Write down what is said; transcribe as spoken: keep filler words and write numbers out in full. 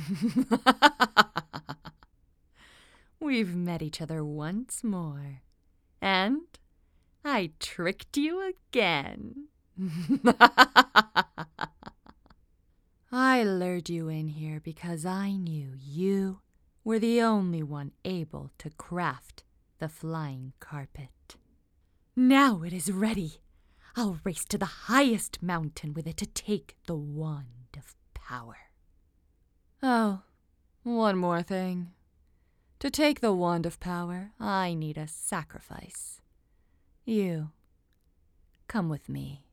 We've met each other once more, and I tricked you again. I lured you in here because I knew you were the only one able to craft the flying carpet. Now it is ready. I'll race to the highest mountain with it to take the wand of power. Oh, one more thing. To take the wand of power, I need a sacrifice. You, come with me.